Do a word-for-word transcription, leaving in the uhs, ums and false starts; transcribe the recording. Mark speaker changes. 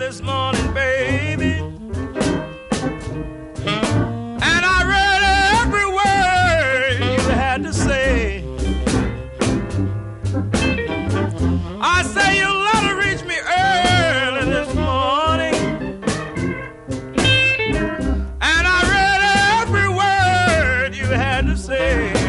Speaker 1: this morning, baby. And I read every word you had to say. I say your letter reached me early this morning. And I read every word you had to say.